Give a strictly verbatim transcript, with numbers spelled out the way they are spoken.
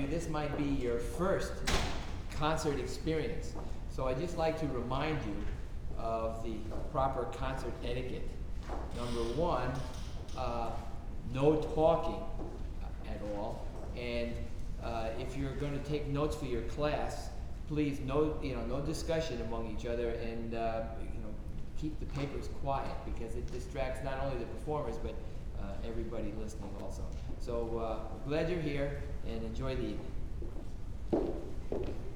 you this might be your first concert experience. So I'd just like to remind you of the proper concert etiquette. Number one, uh, no talking at all, and uh, if you're going to take notes for your class, please no, you know, no discussion among each other, and uh, you know, keep the papers quiet because it distracts not only the performers but uh, everybody listening also. So uh, glad you're here and enjoy the evening.